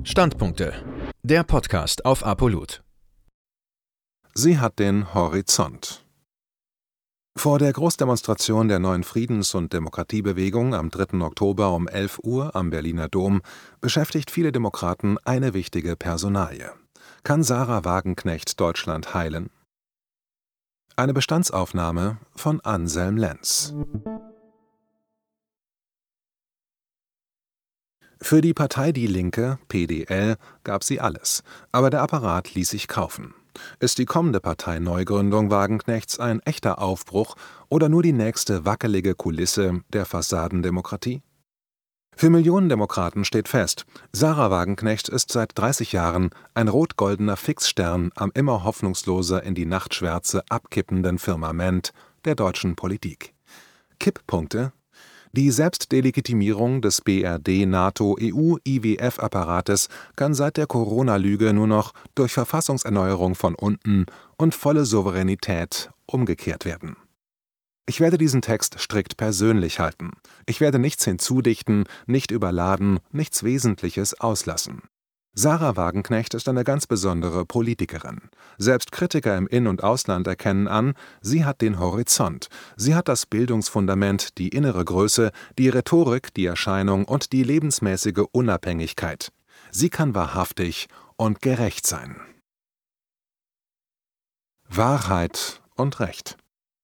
Standpunkte. Der Podcast auf Apollut. Sie hat den Horizont. Vor der Großdemonstration der neuen Friedens- und Demokratiebewegung am 3. Oktober um 11 Uhr am Berliner Dom beschäftigt viele Demokraten eine wichtige Personalie. Kann Sahra Wagenknecht Deutschland heilen? Eine Bestandsaufnahme von Anselm Lenz. Für die Partei Die Linke, PDL, gab sie alles, aber der Apparat ließ sich kaufen. Ist die kommende Parteineugründung Wagenknechts ein echter Aufbruch oder nur die nächste wackelige Kulisse der Fassadendemokratie? Für Millionen Demokraten steht fest, Sahra Wagenknecht ist seit 30 Jahren ein rot-goldener Fixstern am immer hoffnungsloser in die Nachtschwärze abkippenden Firmament der deutschen Politik. Kipppunkte? Die Selbstdelegitimierung des BRD-NATO-EU-IWF-Apparates kann seit der Corona-Lüge nur noch durch Verfassungserneuerung von unten und volle Souveränität umgekehrt werden. Ich werde diesen Text strikt persönlich halten. Ich werde nichts hinzudichten, nicht überladen, nichts Wesentliches auslassen. Sahra Wagenknecht ist eine ganz besondere Politikerin. Selbst Kritiker im In- und Ausland erkennen an, sie hat den Horizont. Sie hat das Bildungsfundament, die innere Größe, die Rhetorik, die Erscheinung und die lebensmäßige Unabhängigkeit. Sie kann wahrhaftig und gerecht sein. Wahrheit und Recht.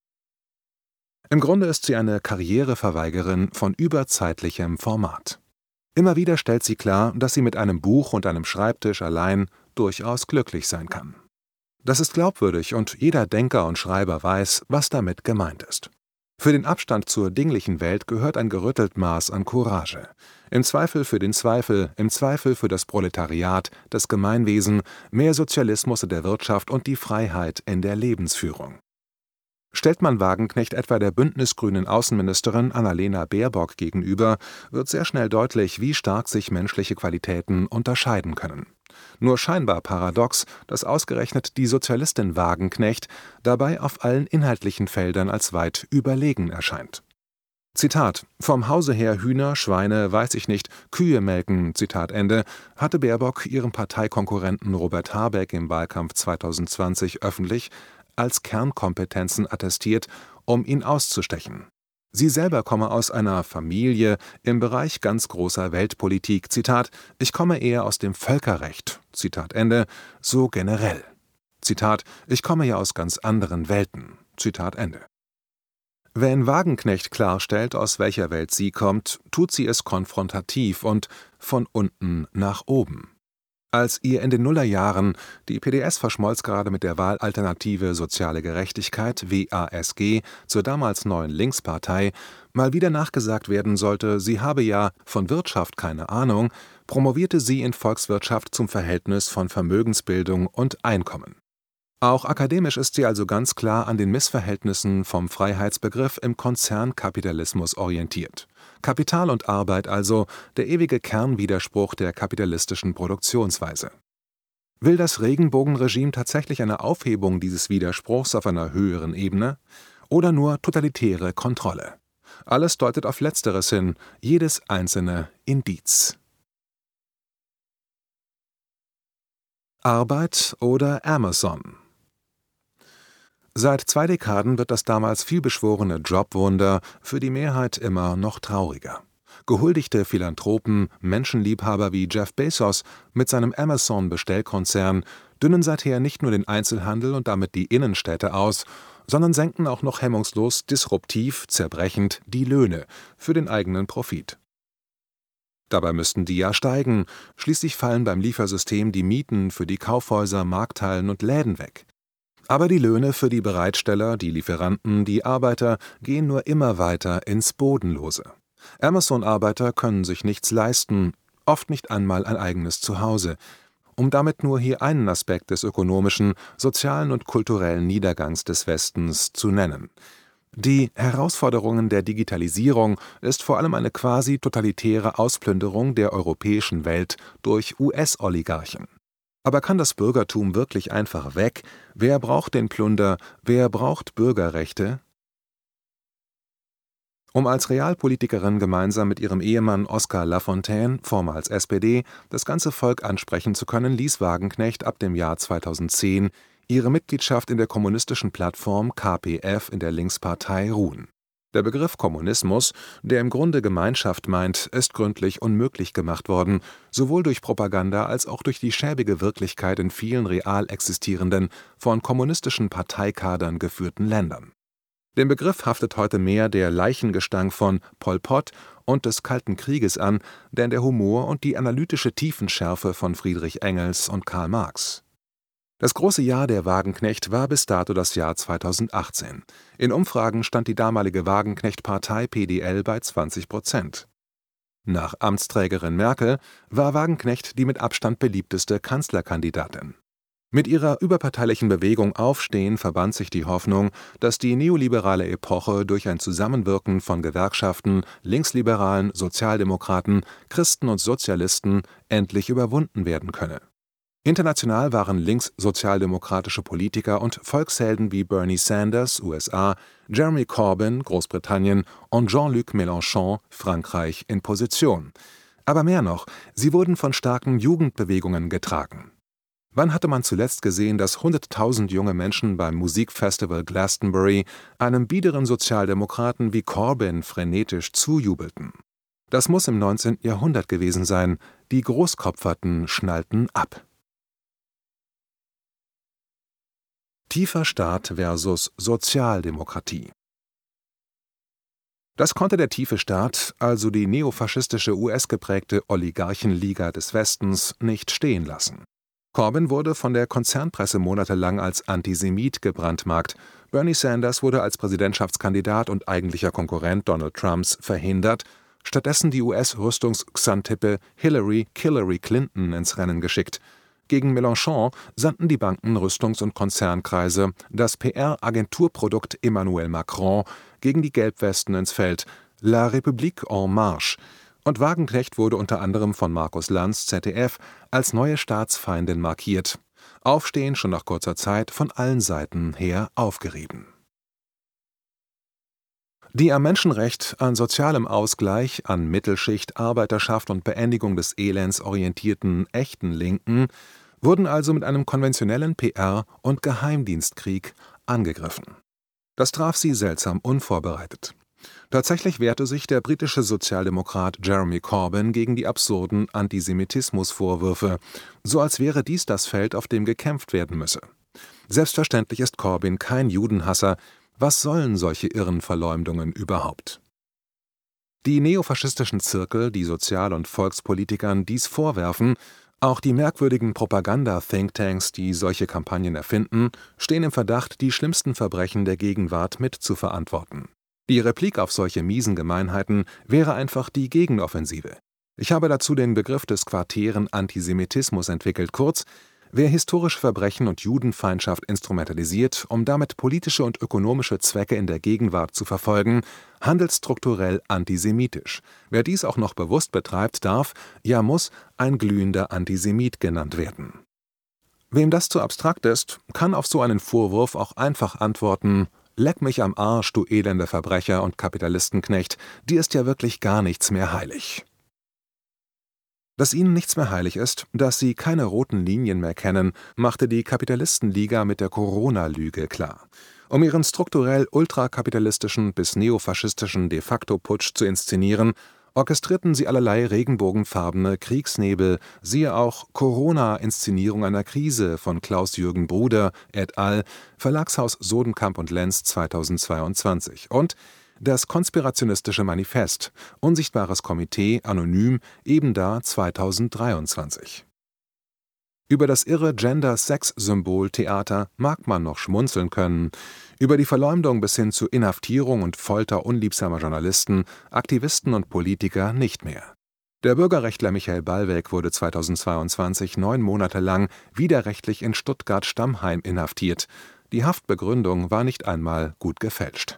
Im Grunde ist sie eine Karriereverweigerin von überzeitlichem Format. Immer wieder stellt sie klar, dass sie mit einem Buch und einem Schreibtisch allein durchaus glücklich sein kann. Das ist glaubwürdig und jeder Denker und Schreiber weiß, was damit gemeint ist. Für den Abstand zur dinglichen Welt gehört ein gerüttelt Maß an Courage. Im Zweifel für den Zweifel, im Zweifel für das Proletariat, das Gemeinwesen, mehr Sozialismus in der Wirtschaft und die Freiheit in der Lebensführung. Stellt man Wagenknecht etwa der bündnisgrünen Außenministerin Annalena Baerbock gegenüber, wird sehr schnell deutlich, wie stark sich menschliche Qualitäten unterscheiden können. Nur scheinbar paradox, dass ausgerechnet die Sozialistin Wagenknecht dabei auf allen inhaltlichen Feldern als weit überlegen erscheint. Zitat: »Vom Hause her Hühner, Schweine, weiß ich nicht, Kühe melken«, Zitat Ende, hatte Baerbock ihrem Parteikonkurrenten Robert Habeck im Wahlkampf 2020 öffentlich als Kernkompetenzen attestiert, um ihn auszustechen. Sie selber komme aus einer Familie im Bereich ganz großer Weltpolitik, Zitat, »Ich komme eher aus dem Völkerrecht«, Zitat Ende, so generell. Zitat, »Ich komme ja aus ganz anderen Welten«, Zitat Ende. Wenn Wagenknecht klarstellt, aus welcher Welt sie kommt, tut sie es konfrontativ und von unten nach oben. Als ihr in den Nullerjahren, die PDS verschmolz gerade mit der Wahlalternative Soziale Gerechtigkeit (WASG) zur damals neuen Linkspartei, mal wieder nachgesagt werden sollte, sie habe ja von Wirtschaft keine Ahnung, promovierte sie in Volkswirtschaft zum Verhältnis von Vermögensbildung und Einkommen. Auch akademisch ist sie also ganz klar an den Missverhältnissen vom Freiheitsbegriff im Konzernkapitalismus orientiert. Kapital und Arbeit also, der ewige Kernwiderspruch der kapitalistischen Produktionsweise. Will das Regenbogenregime tatsächlich eine Aufhebung dieses Widerspruchs auf einer höheren Ebene? Oder nur totalitäre Kontrolle? Alles deutet auf Letzteres hin, jedes einzelne Indiz. Arbeit oder Amazon? Seit 2 Dekaden wird das damals vielbeschworene Jobwunder für die Mehrheit immer noch trauriger. Gehuldigte Philanthropen, Menschenliebhaber wie Jeff Bezos mit seinem Amazon-Bestellkonzern dünnen seither nicht nur den Einzelhandel und damit die Innenstädte aus, sondern senken auch noch hemmungslos, disruptiv, zerbrechend die Löhne für den eigenen Profit. Dabei müssten die ja steigen, schließlich fallen beim Liefersystem die Mieten für die Kaufhäuser, Markthallen und Läden weg. Aber die Löhne für die Bereitsteller, die Lieferanten, die Arbeiter gehen nur immer weiter ins Bodenlose. Amazon-Arbeiter können sich nichts leisten, oft nicht einmal ein eigenes Zuhause, um damit nur hier einen Aspekt des ökonomischen, sozialen und kulturellen Niedergangs des Westens zu nennen. Die Herausforderungen der Digitalisierung ist vor allem eine quasi totalitäre Ausplünderung der europäischen Welt durch US-Oligarchen. Aber kann das Bürgertum wirklich einfach weg? Wer braucht den Plunder? Wer braucht Bürgerrechte? Um als Realpolitikerin gemeinsam mit ihrem Ehemann Oskar Lafontaine, vormals SPD, das ganze Volk ansprechen zu können, ließ Wagenknecht ab dem Jahr 2010 ihre Mitgliedschaft in der kommunistischen Plattform KPF in der Linkspartei ruhen. Der Begriff Kommunismus, der im Grunde Gemeinschaft meint, ist gründlich unmöglich gemacht worden, sowohl durch Propaganda als auch durch die schäbige Wirklichkeit in vielen real existierenden, von kommunistischen Parteikadern geführten Ländern. Dem Begriff haftet heute mehr der Leichengestank von Pol Pot und des Kalten Krieges an, denn der Humor und die analytische Tiefenschärfe von Friedrich Engels und Karl Marx. Das große Jahr der Wagenknecht war bis dato das Jahr 2018. In Umfragen stand die damalige Wagenknecht-Partei PDL bei 20%. Nach Amtsträgerin Merkel war Wagenknecht die mit Abstand beliebteste Kanzlerkandidatin. Mit ihrer überparteilichen Bewegung Aufstehen verband sich die Hoffnung, dass die neoliberale Epoche durch ein Zusammenwirken von Gewerkschaften, Linksliberalen, Sozialdemokraten, Christen und Sozialisten endlich überwunden werden könne. International waren linkssozialdemokratische Politiker und Volkshelden wie Bernie Sanders, USA, Jeremy Corbyn, Großbritannien und Jean-Luc Mélenchon, Frankreich, in Position. Aber mehr noch, sie wurden von starken Jugendbewegungen getragen. Wann hatte man zuletzt gesehen, dass 100.000 junge Menschen beim Musikfestival Glastonbury einem biederen Sozialdemokraten wie Corbyn frenetisch zujubelten? Das muss im 19. Jahrhundert gewesen sein. Die Großkopferten schnallten ab. Tiefer Staat versus Sozialdemokratie. Das konnte der tiefe Staat, also die neofaschistische US-geprägte Oligarchenliga des Westens, nicht stehen lassen. Corbyn wurde von der Konzernpresse monatelang als Antisemit gebrandmarkt. Bernie Sanders wurde als Präsidentschaftskandidat und eigentlicher Konkurrent Donald Trumps verhindert, stattdessen die US-Rüstungs-Xantippe Hillary Clinton ins Rennen geschickt. Gegen Mélenchon sandten die Banken, Rüstungs- und Konzernkreise das PR-Agenturprodukt Emmanuel Macron gegen die Gelbwesten ins Feld, La République en Marche. Und Wagenknecht wurde unter anderem von Markus Lanz, ZDF, als neue Staatsfeindin markiert. Aufstehen schon nach kurzer Zeit von allen Seiten her aufgerieben. Die am Menschenrecht, an sozialem Ausgleich, an Mittelschicht, Arbeiterschaft und Beendigung des Elends orientierten echten Linken wurden also mit einem konventionellen PR- und Geheimdienstkrieg angegriffen. Das traf sie seltsam unvorbereitet. Tatsächlich wehrte sich der britische Sozialdemokrat Jeremy Corbyn gegen die absurden Antisemitismusvorwürfe, so als wäre dies das Feld, auf dem gekämpft werden müsse. Selbstverständlich ist Corbyn kein Judenhasser. Was sollen solche irren Verleumdungen überhaupt? Die neofaschistischen Zirkel, die Sozial- und Volkspolitikern dies vorwerfen, auch die merkwürdigen Propaganda-Thinktanks, die solche Kampagnen erfinden, stehen im Verdacht, die schlimmsten Verbrechen der Gegenwart mit zu verantworten. Die Replik auf solche miesen Gemeinheiten wäre einfach die Gegenoffensive. Ich habe dazu den Begriff des quartären Antisemitismus entwickelt, kurz: Wer historische Verbrechen und Judenfeindschaft instrumentalisiert, um damit politische und ökonomische Zwecke in der Gegenwart zu verfolgen, handelt strukturell antisemitisch. Wer dies auch noch bewusst betreibt, darf, ja muss, ein glühender Antisemit genannt werden. Wem das zu abstrakt ist, kann auf so einen Vorwurf auch einfach antworten: Leck mich am Arsch, du elender Verbrecher und Kapitalistenknecht, dir ist ja wirklich gar nichts mehr heilig. Dass ihnen nichts mehr heilig ist, dass sie keine roten Linien mehr kennen, machte die Kapitalistenliga mit der Corona-Lüge klar. Um ihren strukturell ultrakapitalistischen bis neofaschistischen De-facto-Putsch zu inszenieren, orchestrierten sie allerlei regenbogenfarbene Kriegsnebel, siehe auch Corona-Inszenierung einer Krise von Klaus-Jürgen Bruder et al., Verlagshaus Sodenkamp und Lenz 2022 und das konspirationistische Manifest, Unsichtbares Komitee, anonym, ebenda 2023. Über das irre Gender-Sex-Symbol-Theater mag man noch schmunzeln können, über die Verleumdung bis hin zu Inhaftierung und Folter unliebsamer Journalisten, Aktivisten und Politiker nicht mehr. Der Bürgerrechtler Michael Ballweg wurde 2022 9 Monate lang widerrechtlich in Stuttgart-Stammheim inhaftiert. Die Haftbegründung war nicht einmal gut gefälscht.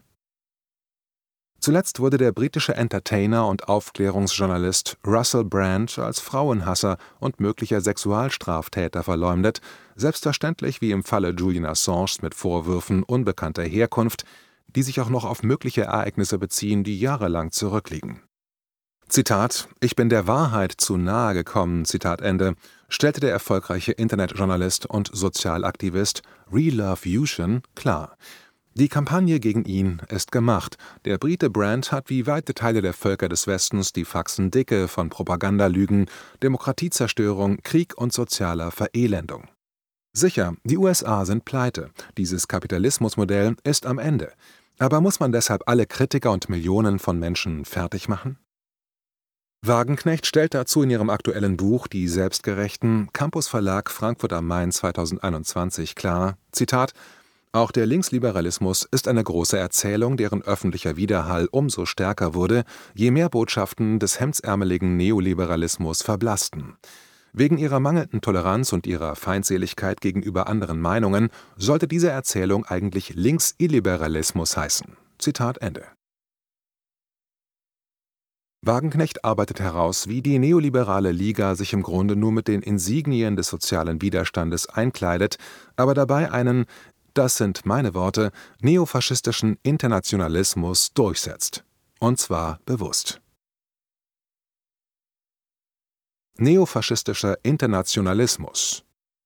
Zuletzt wurde der britische Entertainer und Aufklärungsjournalist Russell Brand als Frauenhasser und möglicher Sexualstraftäter verleumdet, selbstverständlich wie im Falle Julian Assange mit Vorwürfen unbekannter Herkunft, die sich auch noch auf mögliche Ereignisse beziehen, die jahrelang zurückliegen. Zitat: »Ich bin der Wahrheit zu nahe gekommen«, Zitat Ende, stellte der erfolgreiche Internetjournalist und Sozialaktivist Relovution klar. Die Kampagne gegen ihn ist gemacht. Der Brite Brand hat wie weite Teile der Völker des Westens die Faxen dicke von Propagandalügen, Demokratiezerstörung, Krieg und sozialer Verelendung. Sicher, die USA sind pleite. Dieses Kapitalismusmodell ist am Ende. Aber muss man deshalb alle Kritiker und Millionen von Menschen fertig machen? Wagenknecht stellt dazu in ihrem aktuellen Buch Die Selbstgerechten, Campus Verlag, Frankfurt am Main 2021 klar, Zitat: »Auch der Linksliberalismus ist eine große Erzählung, deren öffentlicher Widerhall umso stärker wurde, je mehr Botschaften des hemdsärmeligen Neoliberalismus verblassten. Wegen ihrer mangelnden Toleranz und ihrer Feindseligkeit gegenüber anderen Meinungen sollte diese Erzählung eigentlich Linksilliberalismus heißen.« Zitat Ende. Wagenknecht arbeitet heraus, wie die neoliberale Liga sich im Grunde nur mit den Insignien des sozialen Widerstandes einkleidet, aber dabei einen, das sind meine Worte, neofaschistischen Internationalismus durchsetzt. Und zwar bewusst. Neofaschistischer Internationalismus.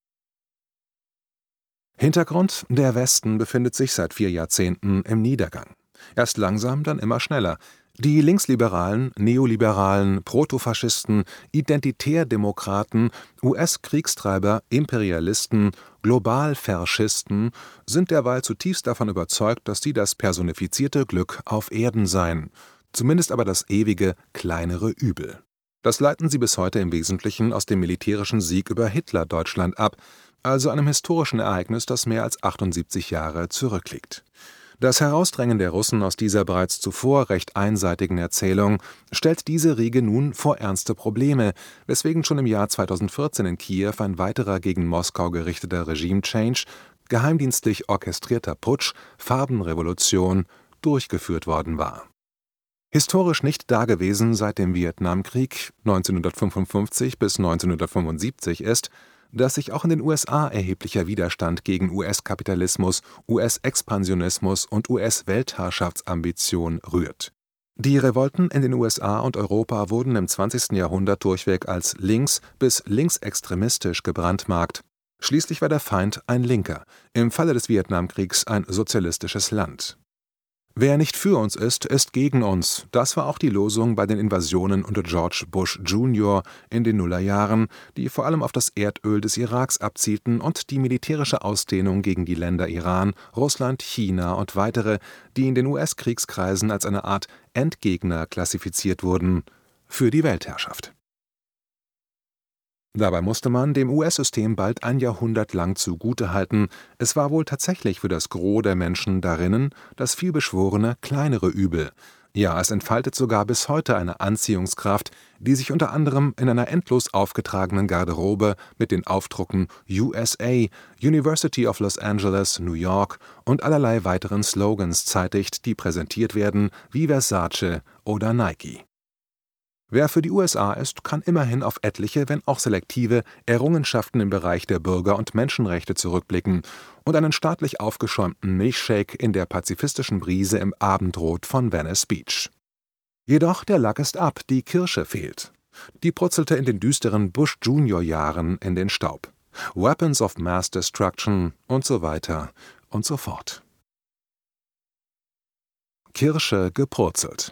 Hintergrund: Der Westen befindet sich seit 4 Jahrzehnten im Niedergang. Erst langsam, dann immer schneller. Die Linksliberalen, Neoliberalen, Protofaschisten, Identitärdemokraten, US-Kriegstreiber, Imperialisten, Globalfaschisten sind derweil zutiefst davon überzeugt, dass sie das personifizierte Glück auf Erden seien, zumindest aber das ewige, kleinere Übel. Das leiten sie bis heute im Wesentlichen aus dem militärischen Sieg über Hitler-Deutschland ab, also einem historischen Ereignis, das mehr als 78 Jahre zurückliegt. Das Herausdrängen der Russen aus dieser bereits zuvor recht einseitigen Erzählung stellt diese Riege nun vor ernste Probleme, weswegen schon im Jahr 2014 in Kiew ein weiterer gegen Moskau gerichteter Regime-Change, geheimdienstlich orchestrierter Putsch, Farbenrevolution, durchgeführt worden war. Historisch nicht dagewesen seit dem Vietnamkrieg 1955 bis 1975 ist, dass sich auch in den USA erheblicher Widerstand gegen US-Kapitalismus, US-Expansionismus und US-Weltherrschaftsambition rührt. Die Revolten in den USA und Europa wurden im 20. Jahrhundert durchweg als links- bis linksextremistisch gebrandmarkt. Schließlich war der Feind ein Linker, im Falle des Vietnamkriegs ein sozialistisches Land. Wer nicht für uns ist gegen uns. Das war auch die Losung bei den Invasionen unter George Bush Jr. in den Nullerjahren, die vor allem auf das Erdöl des Iraks abzielten und die militärische Ausdehnung gegen die Länder Iran, Russland, China und weitere, die in den US-Kriegskreisen als eine Art Endgegner klassifiziert wurden, für die Weltherrschaft. Dabei musste man dem US-System bald ein Jahrhundert lang zugutehalten, es war wohl tatsächlich für das Gros der Menschen darinnen das vielbeschworene kleinere Übel. Ja, es entfaltet sogar bis heute eine Anziehungskraft, die sich unter anderem in einer endlos aufgetragenen Garderobe mit den Aufdrucken USA, University of Los Angeles, New York und allerlei weiteren Slogans zeitigt, die präsentiert werden wie Versace oder Nike. Wer für die USA ist, kann immerhin auf etliche, wenn auch selektive, Errungenschaften im Bereich der Bürger- und Menschenrechte zurückblicken und einen staatlich aufgeschäumten Milchshake in der pazifistischen Brise im Abendrot von Venice Beach. Jedoch der Lack ist ab, die Kirsche fehlt. Die brutzelte in den düsteren Bush-Junior-Jahren in den Staub. Weapons of Mass Destruction und so weiter und so fort. Kirsche gepurzelt.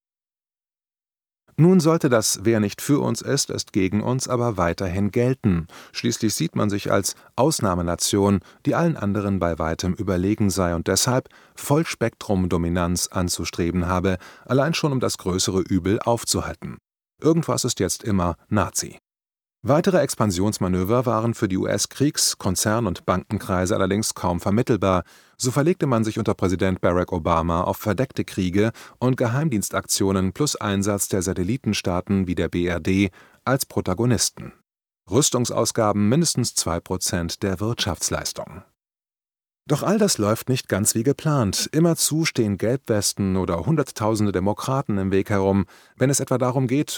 Nun sollte das »Wer nicht für uns ist gegen uns« aber weiterhin gelten. Schließlich sieht man sich als Ausnahmenation, die allen anderen bei weitem überlegen sei und deshalb Vollspektrum-Dominanz anzustreben habe, allein schon um das größere Übel aufzuhalten. Irgendwas ist jetzt immer Nazi. Weitere Expansionsmanöver waren für die US-Kriegs-, Konzern- und Bankenkreise allerdings kaum vermittelbar. So verlegte man sich unter Präsident Barack Obama auf verdeckte Kriege und Geheimdienstaktionen plus Einsatz der Satellitenstaaten wie der BRD als Protagonisten. Rüstungsausgaben mindestens 2% der Wirtschaftsleistung. Doch all das läuft nicht ganz wie geplant. Immerzu stehen Gelbwesten oder Hunderttausende Demokraten im Weg herum, wenn es etwa darum geht,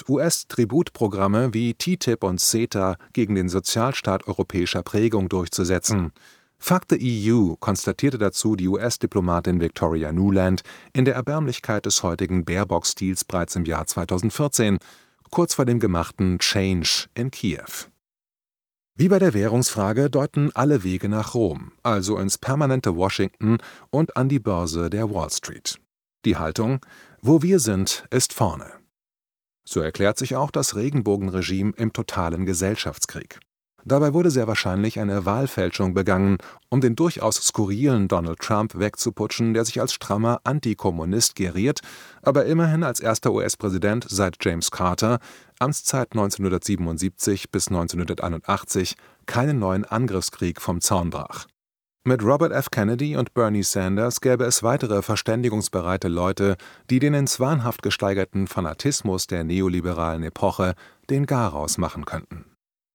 US-Tributprogramme wie TTIP und CETA gegen den Sozialstaat europäischer Prägung durchzusetzen. Fuck the EU konstatierte dazu die US-Diplomatin Victoria Nuland in der Erbärmlichkeit des heutigen Baerbock-Stils bereits im Jahr 2014, kurz vor dem gemachten Change in Kiew. Wie bei der Währungsfrage deuten alle Wege nach Rom, also ins permanente Washington und an die Börse der Wall Street. Die Haltung: Wo wir sind, ist vorne. So erklärt sich auch das Regenbogenregime im totalen Gesellschaftskrieg. Dabei wurde sehr wahrscheinlich eine Wahlfälschung begangen, um den durchaus skurrilen Donald Trump wegzuputschen, der sich als strammer Antikommunist geriert, aber immerhin als erster US-Präsident seit James Carter, Amtszeit 1977 bis 1981, keinen neuen Angriffskrieg vom Zaun brach. Mit Robert F. Kennedy und Bernie Sanders gäbe es weitere verständigungsbereite Leute, die den ins wahnhaft gesteigerten Fanatismus der neoliberalen Epoche den Garaus machen könnten.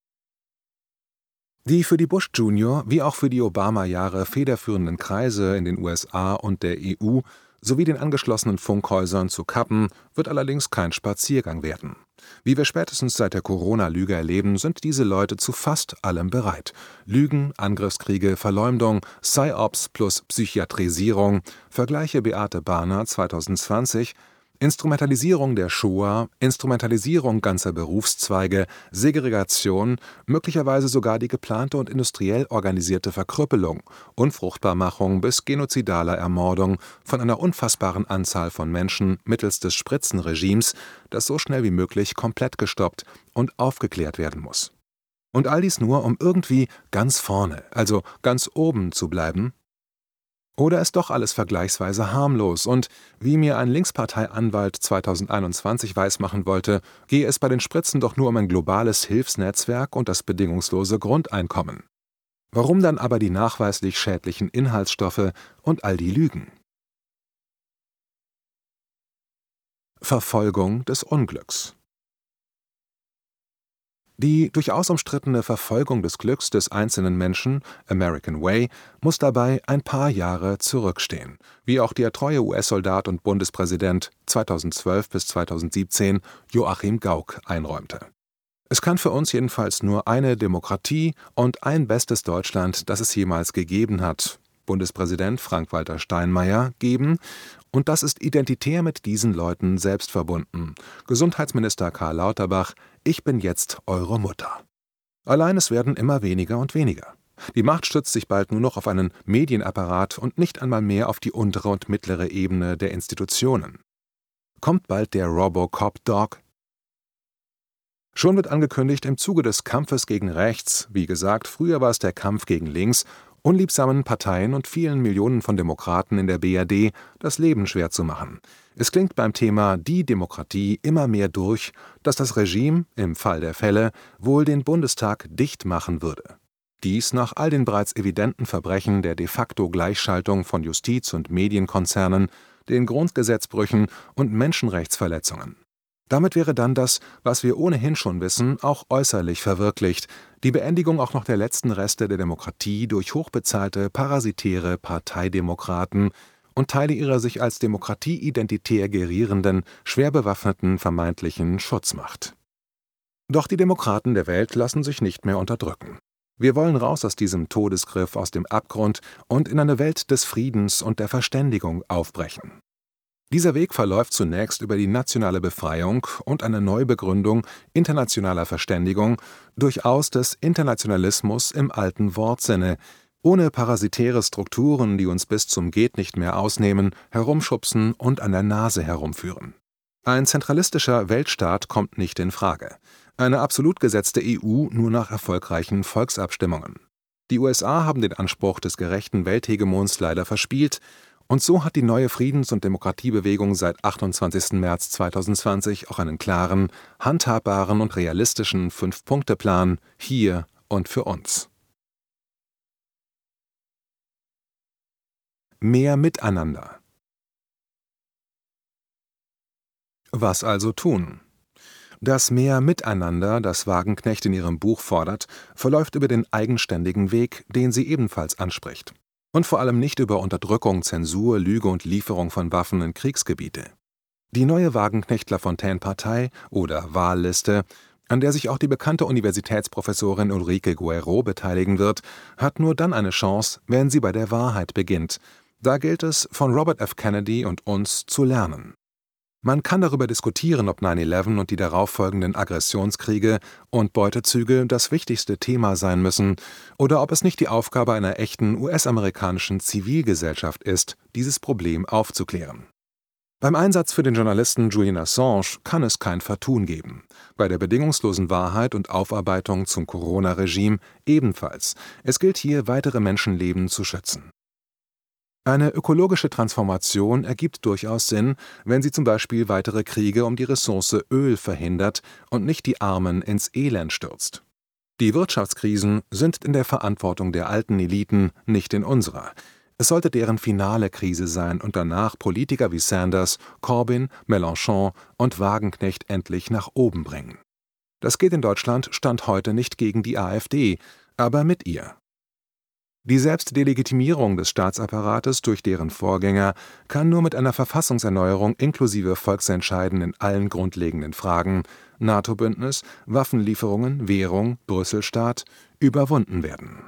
Die für die Bush Junior wie auch für die Obama-Jahre federführenden Kreise in den USA und der EU sowie den angeschlossenen Funkhäusern zu kappen, wird allerdings kein Spaziergang werden. Wie wir spätestens seit der Corona-Lüge erleben, sind diese Leute zu fast allem bereit. Lügen, Angriffskriege, Verleumdung, Psyops plus Psychiatrisierung, vergleiche Beate Bahner 2020, Instrumentalisierung der Shoah, Instrumentalisierung ganzer Berufszweige, Segregation, möglicherweise sogar die geplante und industriell organisierte Verkrüppelung, Unfruchtbarmachung bis genozidaler Ermordung von einer unfassbaren Anzahl von Menschen mittels des Spritzenregimes, das so schnell wie möglich komplett gestoppt und aufgeklärt werden muss. Und all dies nur, um irgendwie ganz vorne, also ganz oben zu bleiben? Oder ist doch alles vergleichsweise harmlos und, wie mir ein Linksparteianwalt 2021 weismachen wollte, gehe es bei den Spritzen doch nur um ein globales Hilfsnetzwerk und das bedingungslose Grundeinkommen. Warum dann aber die nachweislich schädlichen Inhaltsstoffe und all die Lügen? Verfolgung des Unglücks. Die durchaus umstrittene Verfolgung des Glücks des einzelnen Menschen, American Way, muss dabei ein paar Jahre zurückstehen, wie auch der treue US-Soldat und Bundespräsident 2012 bis 2017 Joachim Gauck einräumte. Es kann für uns jedenfalls nur eine Demokratie und ein bestes Deutschland, das es jemals gegeben hat, Bundespräsident Frank-Walter Steinmeier, geben, und das ist identitär mit diesen Leuten selbst verbunden. Gesundheitsminister Karl Lauterbach: Ich bin jetzt eure Mutter. Allein es werden immer weniger und weniger. Die Macht stützt sich bald nur noch auf einen Medienapparat und nicht einmal mehr auf die untere und mittlere Ebene der Institutionen. Kommt bald der Robocop-Dog? Schon wird angekündigt, im Zuge des Kampfes gegen rechts, wie gesagt, früher war es der Kampf gegen links, unliebsamen Parteien und vielen Millionen von Demokraten in der BRD das Leben schwer zu machen. Es klingt beim Thema die Demokratie immer mehr durch, dass das Regime, im Fall der Fälle, wohl den Bundestag dicht machen würde. Dies nach all den bereits evidenten Verbrechen der de facto Gleichschaltung von Justiz- und Medienkonzernen, den Grundgesetzbrüchen und Menschenrechtsverletzungen. Damit wäre dann das, was wir ohnehin schon wissen, auch äußerlich verwirklicht: die Beendigung auch noch der letzten Reste der Demokratie durch hochbezahlte, parasitäre Parteidemokraten und Teile ihrer sich als demokratieidentitär gerierenden, schwer bewaffneten vermeintlichen Schutzmacht. Doch die Demokraten der Welt lassen sich nicht mehr unterdrücken. Wir wollen raus aus diesem Todesgriff, aus dem Abgrund und in eine Welt des Friedens und der Verständigung aufbrechen. Dieser Weg verläuft zunächst über die nationale Befreiung und eine Neubegründung internationaler Verständigung, durchaus des Internationalismus im alten Wortsinne, ohne parasitäre Strukturen, die uns bis zum Geht-nicht-mehr ausnehmen, herumschubsen und an der Nase herumführen. Ein zentralistischer Weltstaat kommt nicht in Frage. Eine absolut gesetzte EU nur nach erfolgreichen Volksabstimmungen. Die USA haben den Anspruch des gerechten Welthegemons leider verspielt, und so hat die neue Friedens- und Demokratiebewegung seit 28. März 2020 auch einen klaren, handhabbaren und realistischen 5-Punkte-Plan hier und für uns. Mehr Miteinander. Was also tun? Das Mehr Miteinander, das Wagenknecht in ihrem Buch fordert, verläuft über den eigenständigen Weg, den sie ebenfalls anspricht. Und vor allem nicht über Unterdrückung, Zensur, Lüge und Lieferung von Waffen in Kriegsgebiete. Die neue Wagenknecht-Lafontaine-Partei oder Wahlliste an der sich auch die bekannte Universitätsprofessorin Ulrike Guerreau beteiligen wird, hat nur dann eine Chance, wenn sie bei der Wahrheit beginnt. Da gilt es, von Robert F. Kennedy und uns zu lernen. Man kann darüber diskutieren, ob 9/11 und die darauffolgenden Aggressionskriege und Beutezüge das wichtigste Thema sein müssen oder ob es nicht die Aufgabe einer echten US-amerikanischen Zivilgesellschaft ist, dieses Problem aufzuklären. Beim Einsatz für den Journalisten Julian Assange kann es kein Vertun geben. Bei der bedingungslosen Wahrheit und Aufarbeitung zum Corona-Regime ebenfalls. Es gilt hier, weitere Menschenleben zu schützen. Eine ökologische Transformation ergibt durchaus Sinn, wenn sie zum Beispiel weitere Kriege um die Ressource Öl verhindert und nicht die Armen ins Elend stürzt. Die Wirtschaftskrisen sind in der Verantwortung der alten Eliten, nicht in unserer. Es sollte deren finale Krise sein und danach Politiker wie Sanders, Corbyn, Mélenchon und Wagenknecht endlich nach oben bringen. Das geht in Deutschland Stand heute nicht gegen die AfD, aber mit ihr. Die Selbstdelegitimierung des Staatsapparates durch deren Vorgänger kann nur mit einer Verfassungserneuerung inklusive Volksentscheiden in allen grundlegenden Fragen NATO-Bündnis, Waffenlieferungen, Währung, Brüsselstaat überwunden werden.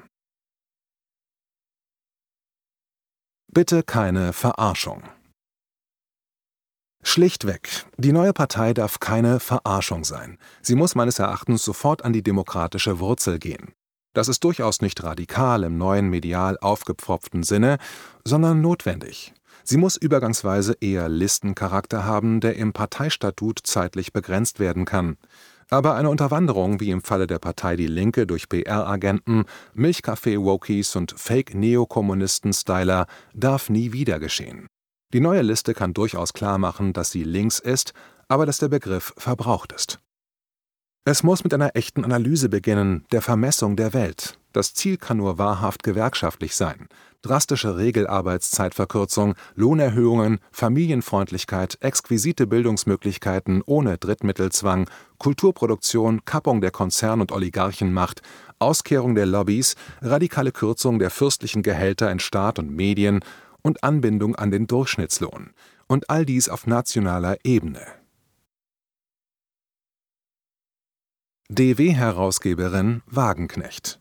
Bitte keine Verarschung. Schlichtweg, die neue Partei darf keine Verarschung sein. Sie muss meines Erachtens sofort an die demokratische Wurzel gehen. Das ist durchaus nicht radikal im neuen medial aufgepfropften Sinne, sondern notwendig. Sie muss übergangsweise eher Listencharakter haben, der im Parteistatut zeitlich begrenzt werden kann. Aber eine Unterwanderung, wie im Falle der Partei Die Linke durch PR-Agenten, Milchkaffee-Wokies und Fake-Neokommunisten-Styler, darf nie wieder geschehen. Die neue Liste kann durchaus klarmachen, dass sie links ist, aber dass der Begriff verbraucht ist. Es muss mit einer echten Analyse beginnen, der Vermessung der Welt. Das Ziel kann nur wahrhaft gewerkschaftlich sein. Drastische Regelarbeitszeitverkürzung, Lohnerhöhungen, Familienfreundlichkeit, exquisite Bildungsmöglichkeiten ohne Drittmittelzwang, Kulturproduktion, Kappung der Konzern- und Oligarchenmacht, Auskehrung der Lobbys, radikale Kürzung der fürstlichen Gehälter in Staat und Medien und Anbindung an den Durchschnittslohn. Und all dies auf nationaler Ebene. DW-Herausgeberin Wagenknecht.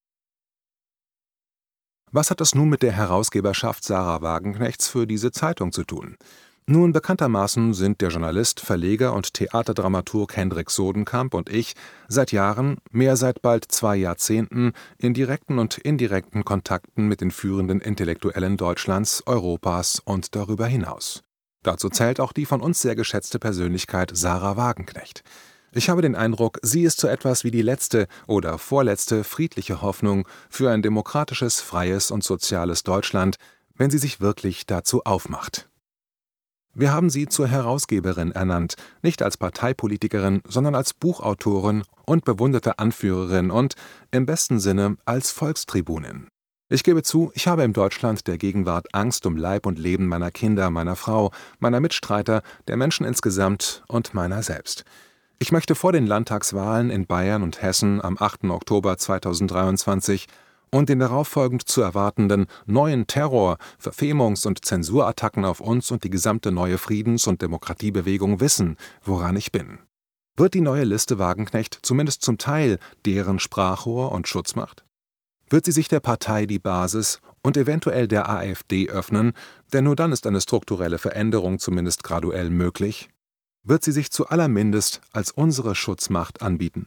Was hat es nun mit der Herausgeberschaft Sarah Wagenknechts für diese Zeitung zu tun? Nun, bekanntermaßen sind der Journalist, Verleger und Theaterdramaturg Hendrik Sodenkamp und ich seit Jahren, mehr seit bald 2 Jahrzehnten, in direkten und indirekten Kontakten mit den führenden Intellektuellen Deutschlands, Europas und darüber hinaus. Dazu zählt auch die von uns sehr geschätzte Persönlichkeit Sarah Wagenknecht. Ich habe den Eindruck, sie ist so etwas wie die letzte oder vorletzte friedliche Hoffnung für ein demokratisches, freies und soziales Deutschland, wenn sie sich wirklich dazu aufmacht. Wir haben sie zur Herausgeberin ernannt, nicht als Parteipolitikerin, sondern als Buchautorin und bewunderte Anführerin und, im besten Sinne, als Volkstribunin. Ich gebe zu, ich habe im Deutschland der Gegenwart Angst um Leib und Leben meiner Kinder, meiner Frau, meiner Mitstreiter, der Menschen insgesamt und meiner selbst. Ich möchte vor den Landtagswahlen in Bayern und Hessen am 8. Oktober 2023 und den darauffolgend zu erwartenden neuen Terror-, Verfemungs- und Zensurattacken auf uns und die gesamte neue Friedens- und Demokratiebewegung wissen, woran ich bin. Wird die neue Liste Wagenknecht zumindest zum Teil deren Sprachrohr und Schutzmacht? Wird sie sich der Partei die Basis und eventuell der AfD öffnen, denn nur dann ist eine strukturelle Veränderung zumindest graduell möglich? Wird sie sich zuallermindest als unsere Schutzmacht anbieten?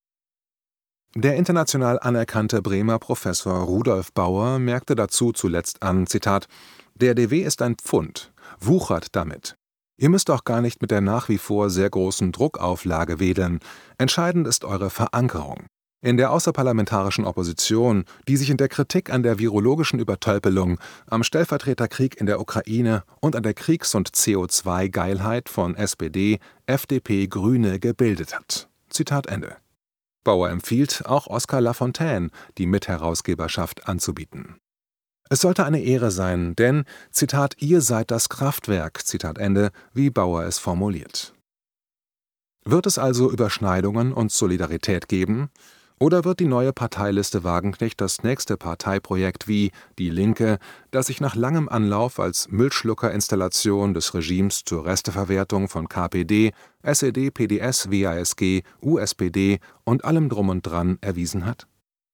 Der international anerkannte Bremer Professor Rudolf Bauer merkte dazu zuletzt an, Zitat, »Der DW ist ein Pfund, wuchert damit. Ihr müsst auch gar nicht mit der nach wie vor sehr großen Druckauflage wedeln. Entscheidend ist eure Verankerung. In der außerparlamentarischen Opposition, die sich in der Kritik an der virologischen Übertölpelung, am Stellvertreterkrieg in der Ukraine und an der Kriegs- und CO2-Geilheit von SPD, FDP, Grüne gebildet hat.« Zitat Ende. Bauer empfiehlt, auch Oskar Lafontaine die Mitherausgeberschaft anzubieten. Es sollte eine Ehre sein, denn, Zitat, ihr seid das Kraftwerk, Zitat Ende, wie Bauer es formuliert. Wird es also Überschneidungen und Solidarität geben? Oder wird die neue Parteiliste Wagenknecht das nächste Parteiprojekt wie Die Linke, das sich nach langem Anlauf als Müllschluckerinstallation des Regimes zur Resteverwertung von KPD, SED, PDS, WASG, USPD und allem Drum und Dran erwiesen hat?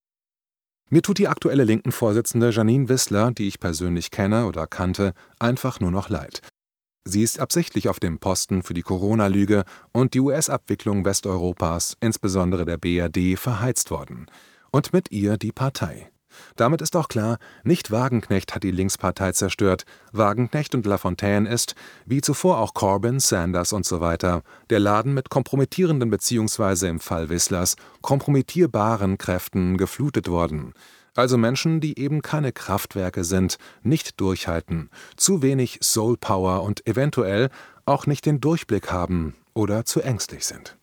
Mir tut die aktuelle Linken-Vorsitzende Janine Wissler, die ich persönlich kenne oder kannte, einfach nur noch leid. Sie ist absichtlich auf dem Posten für die Corona-Lüge und die US-Abwicklung Westeuropas, insbesondere der BRD, verheizt worden. Und mit ihr die Partei. Damit ist auch klar, nicht Wagenknecht hat die Linkspartei zerstört. Wagenknecht und Lafontaine ist, wie zuvor auch Corbyn, Sanders usw., der Laden mit kompromittierenden bzw. im Fall Wisslers kompromittierbaren Kräften geflutet worden. Also Menschen, die eben keine Kraftwerke sind, nicht durchhalten, zu wenig Soulpower und eventuell auch nicht den Durchblick haben oder zu ängstlich sind.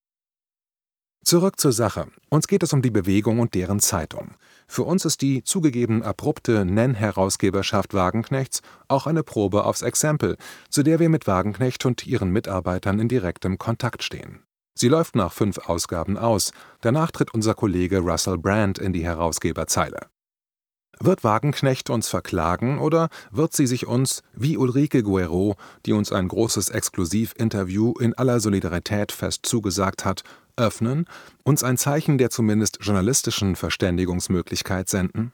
Zurück zur Sache. Uns geht es um die Bewegung und deren Zeitung. Für uns ist die zugegeben abrupte Nenn-Herausgeberschaft Wagenknechts auch eine Probe aufs Exempel, zu der wir mit Wagenknecht und ihren Mitarbeitern in direktem Kontakt stehen. Sie läuft nach 5 Ausgaben aus, danach tritt unser Kollege Russell Brand in die Herausgeberzeile. Wird Wagenknecht uns verklagen oder wird sie sich uns, wie Ulrike Guerreau, die uns ein großes Exklusivinterview in aller Solidarität fest zugesagt hat, öffnen, uns ein Zeichen der zumindest journalistischen Verständigungsmöglichkeit senden?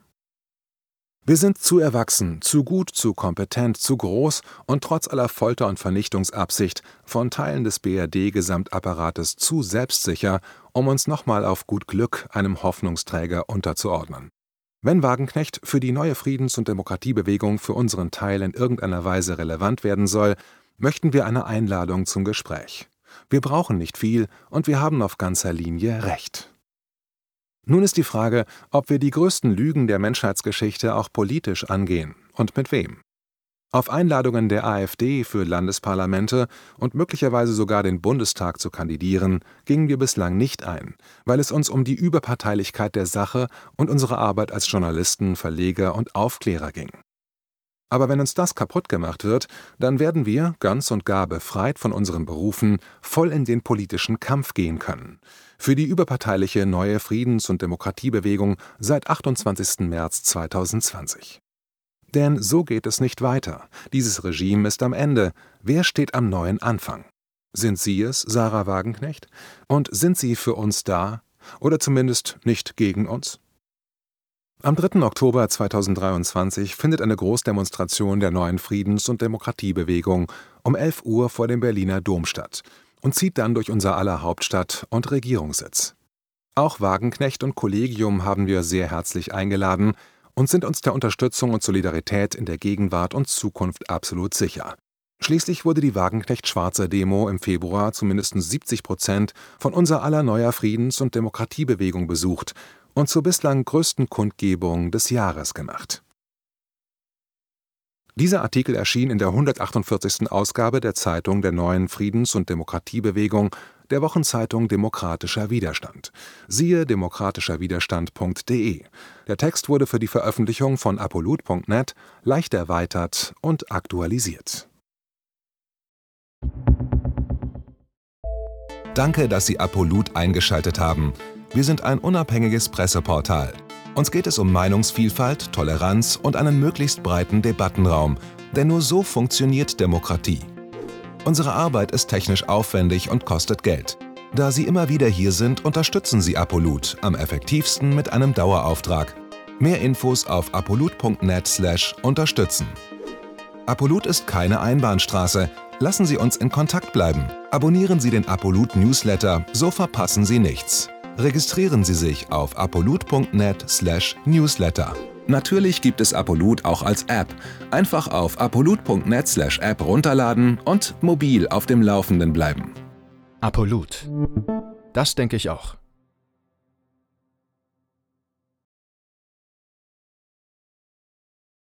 Wir sind zu erwachsen, zu gut, zu kompetent, zu groß und trotz aller Folter- und Vernichtungsabsicht von Teilen des BRD-Gesamtapparates zu selbstsicher, um uns nochmal auf gut Glück einem Hoffnungsträger unterzuordnen. Wenn Wagenknecht für die neue Friedens- und Demokratiebewegung für unseren Teil in irgendeiner Weise relevant werden soll, möchten wir eine Einladung zum Gespräch. Wir brauchen nicht viel und wir haben auf ganzer Linie Recht. Nun ist die Frage, ob wir die größten Lügen der Menschheitsgeschichte auch politisch angehen und mit wem. Auf Einladungen der AfD für Landesparlamente und möglicherweise sogar den Bundestag zu kandidieren, gingen wir bislang nicht ein, weil es uns um die Überparteilichkeit der Sache und unsere Arbeit als Journalisten, Verleger und Aufklärer ging. Aber wenn uns das kaputt gemacht wird, dann werden wir, ganz und gar befreit von unseren Berufen, voll in den politischen Kampf gehen können. Für die überparteiliche neue Friedens- und Demokratiebewegung seit 28. März 2020. Denn so geht es nicht weiter. Dieses Regime ist am Ende. Wer steht am neuen Anfang? Sind Sie es, Sarah Wagenknecht? Und sind Sie für uns da? Oder zumindest nicht gegen uns? Am 3. Oktober 2023 findet eine Großdemonstration der neuen Friedens- und Demokratiebewegung um 11 Uhr vor dem Berliner Dom statt und zieht dann durch unser aller Hauptstadt und Regierungssitz. Auch Wagenknecht und Kollegium haben wir sehr herzlich eingeladen und sind uns der Unterstützung und Solidarität in der Gegenwart und Zukunft absolut sicher. Schließlich wurde die Wagenknecht-Schwarzer-Demo im Februar zu mindestens 70% von unser aller neuer Friedens- und Demokratiebewegung besucht und zur bislang größten Kundgebung des Jahres gemacht. Dieser Artikel erschien in der 148. Ausgabe der Zeitung der neuen Friedens- und Demokratiebewegung, der Wochenzeitung Demokratischer Widerstand. Siehe demokratischerwiderstand.de. Der Text wurde für die Veröffentlichung von apollut.net leicht erweitert und aktualisiert. Danke, dass Sie Apollut eingeschaltet haben. Wir sind ein unabhängiges Presseportal. Uns geht es um Meinungsvielfalt, Toleranz und einen möglichst breiten Debattenraum, denn nur so funktioniert Demokratie. Unsere Arbeit ist technisch aufwendig und kostet Geld. Da Sie immer wieder hier sind, unterstützen Sie Apollut am effektivsten mit einem Dauerauftrag. Mehr Infos auf apollut.net/unterstützen. Apollut ist keine Einbahnstraße. Lassen Sie uns in Kontakt bleiben. Abonnieren Sie den Apollut-Newsletter, so verpassen Sie nichts. Registrieren Sie sich auf apollut.net/newsletter. Natürlich gibt es Apollut auch als App. Einfach auf apollut.net/app runterladen und mobil auf dem Laufenden bleiben. Apollut. Das denke ich auch.